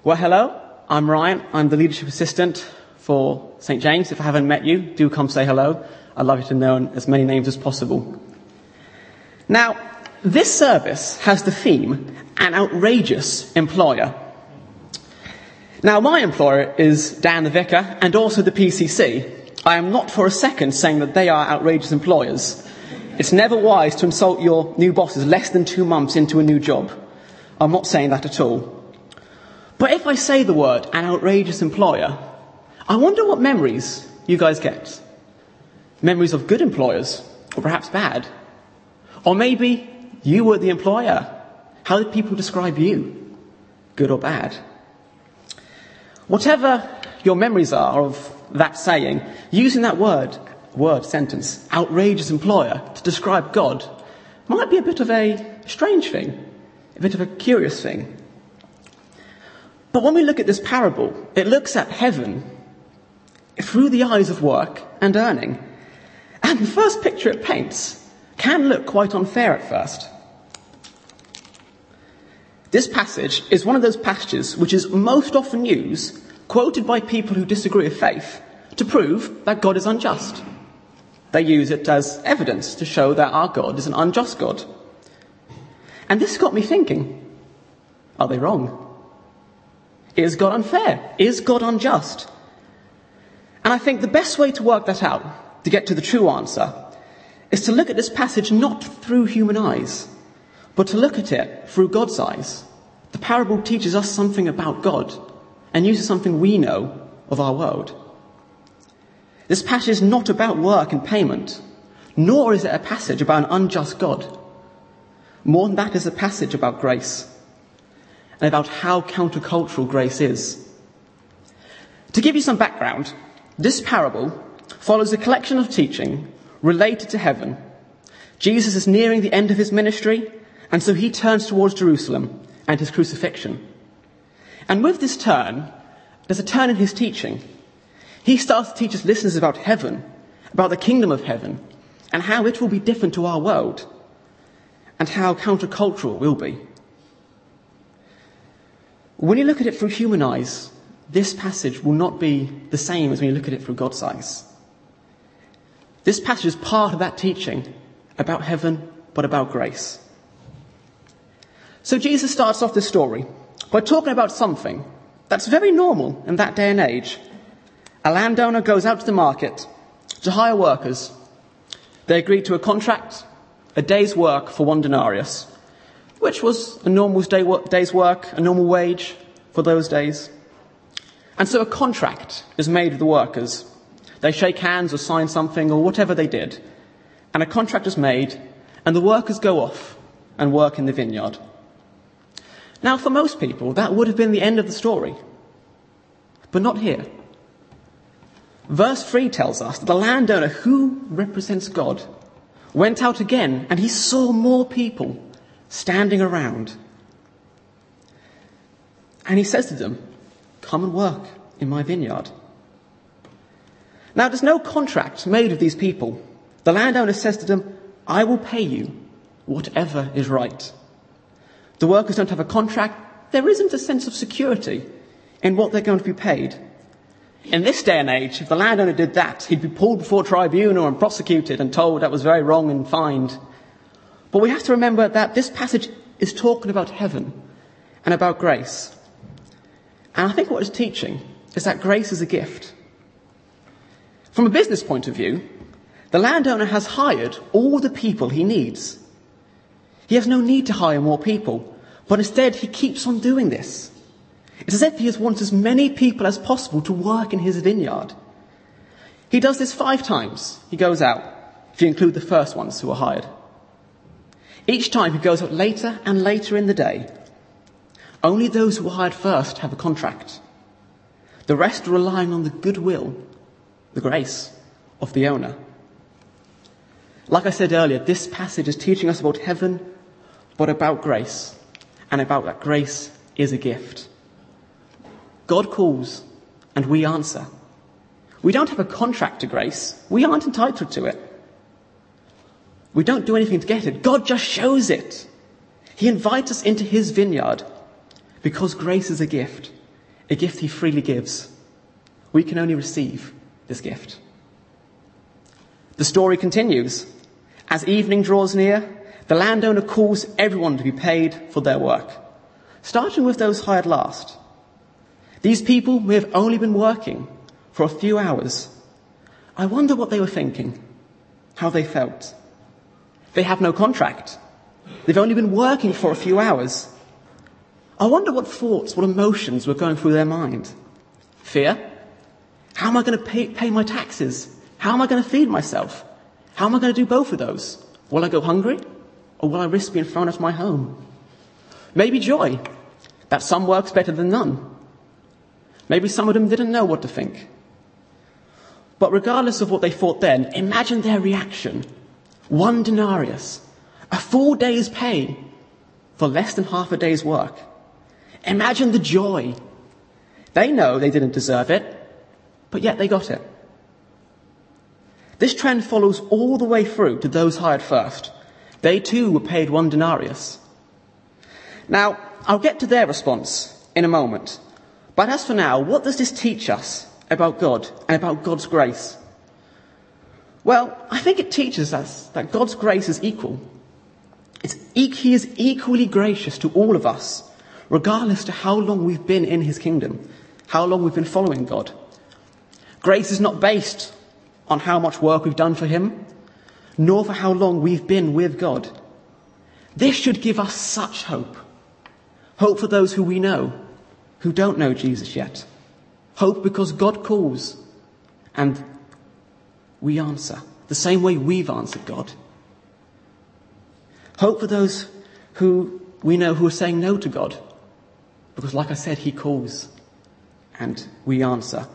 Well, hello, I'm Ryan. I'm the leadership assistant for St. James. If I haven't met you, do come say hello. I'd love you to know as many names as possible. Now, this service has the theme, an outrageous employer. Now, my employer is Dan the Vicar and also the PCC. I am not for a second saying that they are outrageous employers. It's never wise to insult your new bosses less than 2 months into a new job. I'm not saying that at all. But if I say the word, an outrageous employer, I wonder what memories you guys get. Memories of good employers, or perhaps bad. Or maybe you were the employer. How did people describe you? Good or bad? Whatever your memories are of that saying, using that sentence, outrageous employer, to describe God, might be a bit of a strange thing, a bit of a curious thing. But when we look at this parable, it looks at heaven through the eyes of work and earning. And the first picture it paints can look quite unfair at first. This passage is one of those passages which is most often used, quoted by people who disagree with faith, to prove that God is unjust. They use it as evidence to show that our God is an unjust God. And this got me thinking, are they wrong? Is God unfair? Is God unjust? And I think the best way to work that out, to get to the true answer, is to look at this passage not through human eyes, but to look at it through God's eyes. The parable teaches us something about God and uses something we know of our world. This passage is not about work and payment, nor is it a passage about an unjust God. More than that, is a passage about grace and about how countercultural grace is. To give you some background, this parable follows a collection of teaching related to heaven. Jesus is nearing the end of his ministry, and so he turns towards Jerusalem and his crucifixion. And with this turn, there's a turn in his teaching. He starts to teach his listeners about heaven, about the kingdom of heaven, and how it will be different to our world, and how countercultural it will be. When you look at it through human eyes, this passage will not be the same as when you look at it through God's eyes. This passage is part of that teaching about heaven, but about grace. So Jesus starts off this story by talking about something that's very normal in that day and age. A landowner goes out to the market to hire workers. They agree to a contract, a day's work for 1 denarius, which was a normal day's work, a normal wage for those days. And so a contract is made with the workers. They shake hands or sign something or whatever they did. And a contract is made, and the workers go off and work in the vineyard. Now, for most people, that would have been the end of the story. But not here. Verse 3 tells us that the landowner, who represents God, went out again and he saw more people standing around. And he says to them, "Come and work in my vineyard." Now, there's no contract made with these people. The landowner says to them, "I will pay you whatever is right." The workers don't have a contract. There isn't a sense of security in what they're going to be paid. In this day and age, if the landowner did that, he'd be pulled before tribunal and prosecuted and told that was very wrong and fined. But we have to remember that this passage is talking about heaven and about grace. And I think what it's teaching is that grace is a gift. From a business point of view, the landowner has hired all the people he needs. He has no need to hire more people, but instead he keeps on doing this. It's as if he wants as many people as possible to work in his vineyard. He does this 5 times. He goes out, if you include the first ones who are hired. Each time he goes out later and later in the day. Only those who were hired first have a contract. The rest are relying on the goodwill, the grace of the owner. Like I said earlier, this passage is teaching us about heaven, but about grace, and about that grace is a gift. God calls, and we answer. We don't have a contract to grace. We aren't entitled to it. We don't do anything to get it. God just shows it. He invites us into his vineyard because grace is a gift, a gift he freely gives. We can only receive this gift. The story continues. As evening draws near, the landowner calls everyone to be paid for their work, starting with those hired last. These people may have only been working for a few hours. I wonder what they were thinking, how they felt. They have no contract. They've only been working for a few hours. I wonder what thoughts, what emotions were going through their mind. Fear? How am I going to pay my taxes? How am I going to feed myself? How am I going to do both of those? Will I go hungry? Or will I risk being thrown out of my home? Maybe joy, that some work's better than none. Maybe some of them didn't know what to think. But regardless of what they thought then, imagine their reaction. 1 denarius, a full day's pay for less than half a day's work. Imagine the joy. They know they didn't deserve it, but yet they got it. This trend follows all the way through to those hired first. They too were paid 1 denarius. Now, I'll get to their response in a moment. But as for now, what does this teach us about God and about God's grace? Well, I think it teaches us that God's grace is equal. He is equally gracious to all of us, regardless to how long we've been in his kingdom, how long we've been following God. Grace is not based on how much work we've done for him, nor for how long we've been with God. This should give us such hope. Hope for those who we know, who don't know Jesus yet. Hope because God calls and we answer the same way we've answered God. Hope for those who we know who are saying no to God, because like I said, he calls and we answer.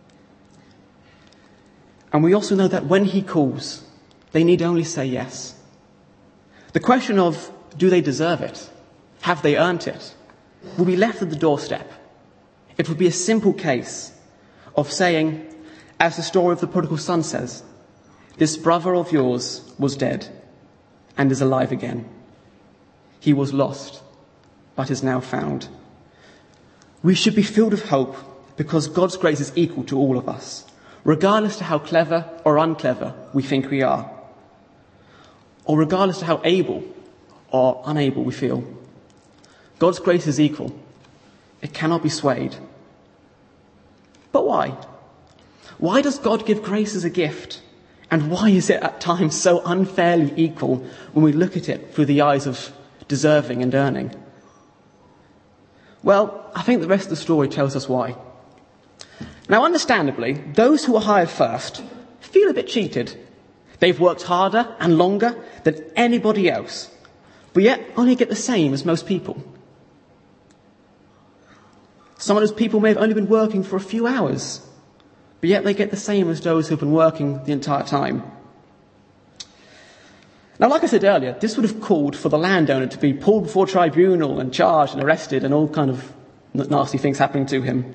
And we also know that when he calls, they need only say yes. The question of, do they deserve it? Have they earned it? Will be left at the doorstep. It would be a simple case of saying, as the story of the prodigal son says, this brother of yours was dead and is alive again. He was lost, but is now found. We should be filled with hope because God's grace is equal to all of us, regardless to how clever or unclever we think we are, or regardless to how able or unable we feel. God's grace is equal. It cannot be swayed. But why? Why does God give grace as a gift? And why is it at times so unfairly equal when we look at it through the eyes of deserving and earning? Well, I think the rest of the story tells us why. Now, understandably, those who are hired first feel a bit cheated. They've worked harder and longer than anybody else, but yet only get the same as most people. Some of those people may have only been working for a few hours, but yet they get the same as those who've been working the entire time. Now, like I said earlier, this would have called for the landowner to be pulled before tribunal and charged and arrested and all kind of nasty things happening to him.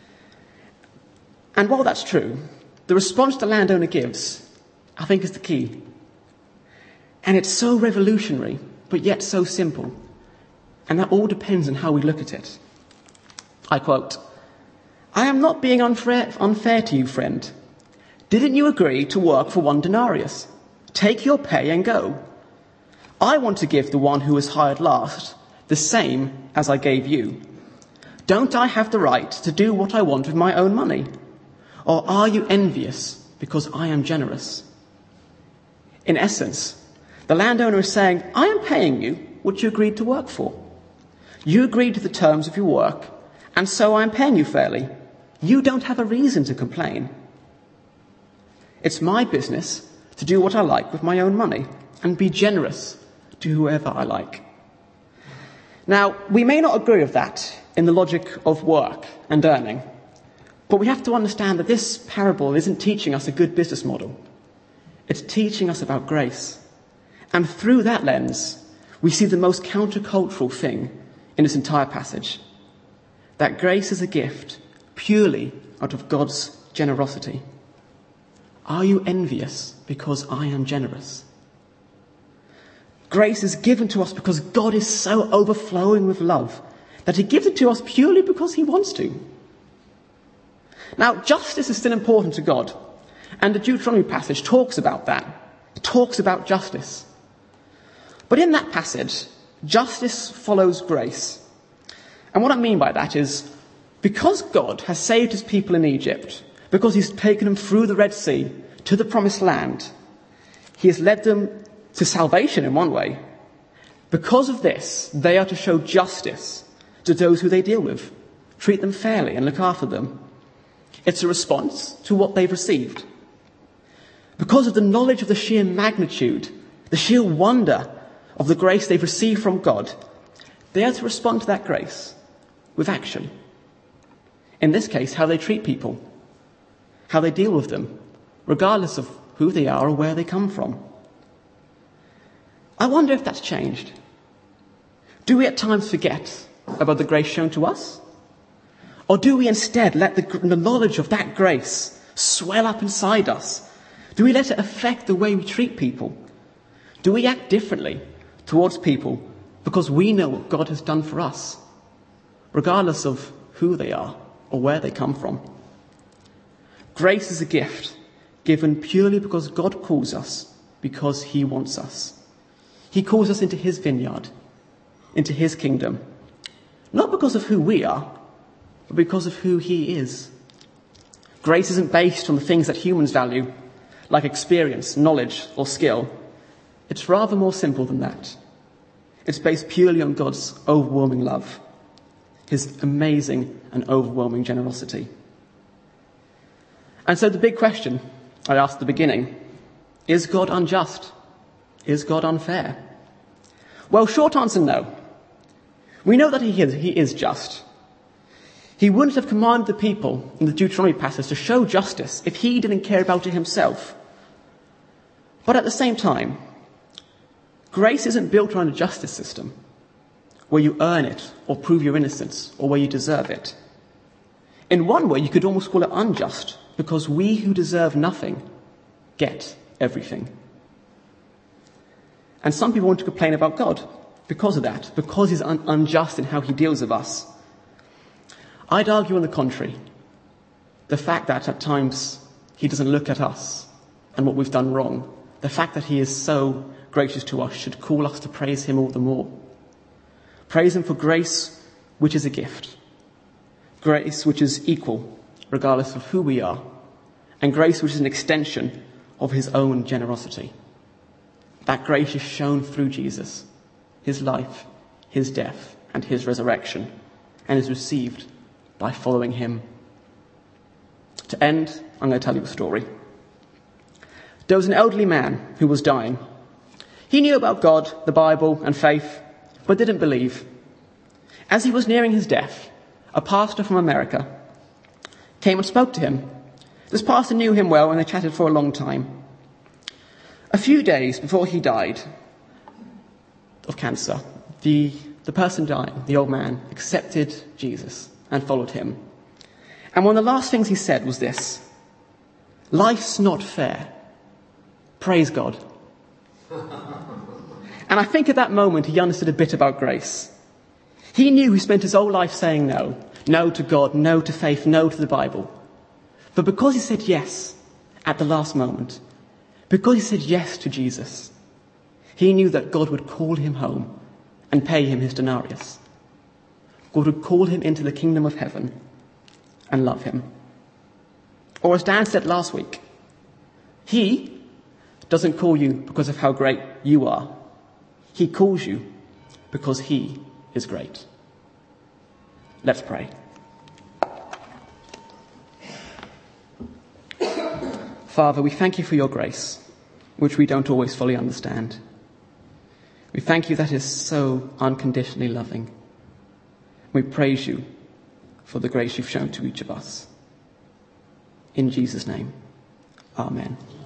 And while that's true, the response the landowner gives, I think, is the key. And it's so revolutionary, but yet so simple. And that all depends on how we look at it. I quote, "I am not being unfair to you, friend. Didn't you agree to work for 1 denarius? Take your pay and go. I want to give the one who was hired last the same as I gave you. Don't I have the right to do what I want with my own money? Or are you envious because I am generous?" In essence, the landowner is saying, I am paying you what you agreed to work for. You agreed to the terms of your work, and so I am paying you fairly. You don't have a reason to complain. It's my business to do what I like with my own money and be generous to whoever I like. Now, we may not agree with that in the logic of work and earning, but we have to understand that this parable isn't teaching us a good business model. It's teaching us about grace. And through that lens, we see the most countercultural thing in this entire passage. That grace is a gift purely out of God's generosity. Are you envious because I am generous? Grace is given to us because God is so overflowing with love that he gives it to us purely because he wants to. Now, justice is still important to God, and the Deuteronomy passage talks about that. It talks about justice. But in that passage, justice follows grace. And what I mean by that is, because God has saved his people in Egypt, because he's taken them through the Red Sea to the Promised Land, he has led them to salvation in one way. Because of this, they are to show justice to those who they deal with, treat them fairly and look after them. It's a response to what they've received. Because of the knowledge of the sheer magnitude, the sheer wonder of the grace they've received from God, they are to respond to that grace with action. In this case, how they treat people, how they deal with them, regardless of who they are or where they come from. I wonder if that's changed. Do we at times forget about the grace shown to us? Or do we instead let the knowledge of that grace swell up inside us? Do we let it affect the way we treat people? Do we act differently towards people because we know what God has done for us, regardless of who they are or where they come from? Grace is a gift given purely because God calls us, because he wants us. He calls us into his vineyard, into his kingdom, not because of who we are, but because of who he is. Grace isn't based on the things that humans value, like experience, knowledge, or skill. It's rather more simple than that. It's based purely on God's overwhelming love, his amazing and overwhelming generosity. And so the big question I asked at the beginning, is God unjust? Is God unfair? Well, short answer, no. We know that he is just. He wouldn't have commanded the people in the Deuteronomy passage to show justice if he didn't care about it himself. But at the same time, grace isn't built around a justice system where you earn it or prove your innocence or where you deserve it. In one way, you could almost call it unjust, because we who deserve nothing get everything. And some people want to complain about God because of that, because he's unjust in how he deals with us. I'd argue on the contrary. The fact that at times he doesn't look at us and what we've done wrong, the fact that he is so gracious to us should call us to praise him all the more. Praise him for grace, which is a gift. Grace which is equal, regardless of who we are. And grace which is an extension of his own generosity. That grace is shown through Jesus, his life, his death, and his resurrection, and is received by following him. To end, I'm going to tell you a story. There was an elderly man who was dying. He knew about God, the Bible, and faith, but didn't believe. As he was nearing his death, a pastor from America came and spoke to him. This pastor knew him well, and they chatted for a long time. A few days before he died of cancer, the person dying, the old man, accepted Jesus and followed him. And one of the last things he said was this: life's not fair. Praise God. And I think at that moment he understood a bit about grace. He knew he spent his whole life saying no. No to God, no to faith, no to the Bible. But because he said yes at the last moment, because he said yes to Jesus, he knew that God would call him home and pay him his denarius. God would call him into the kingdom of heaven and love him. Or as Dan said last week, he doesn't call you because of how great you are. He calls you because he is great. Let's pray. Father, we thank you for your grace, which we don't always fully understand. We thank you that is so unconditionally loving. We praise you for the grace you've shown to each of us. In Jesus' name, amen.